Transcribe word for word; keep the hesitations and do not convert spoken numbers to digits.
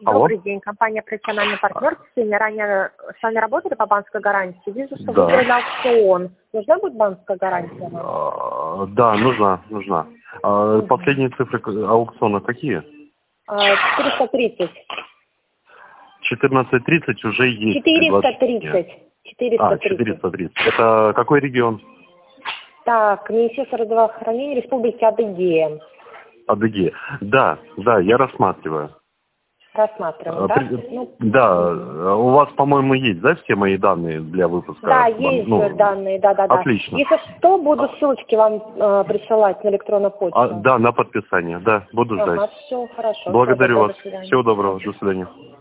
Алло. Добрый день, компания «Профессиональный партнер». Сегодня ранее с вами работали по банковской гарантии. Вижу, что Да. выиграли аукцион. Нужна будет банковская гарантия? А, Да, нужна, нужна. А, Мгм. Последние цифры к- аукциона какие? А, четыреста тридцать. четырнадцать тридцать уже есть четыреста предложение. тридцать. четыреста А, тридцать. четыреста тридцать. Это какой регион? Так, Министерство здравоохранения Республики Адыгея. Адыгея. Да, да, я рассматриваю. Рассматриваем, А, да? при- Ну, Да, у вас, по-моему, есть, да, все мои данные для выпуска? да, бан- есть ну, же данные, да-да-да. Отлично. Если что, буду ссылочки вам э, присылать на электронную почту. А, да, на подписание, да, буду ждать. Ага, все, хорошо. Всего Благодарю доброго, вас. до свидания. Всего доброго. До свидания.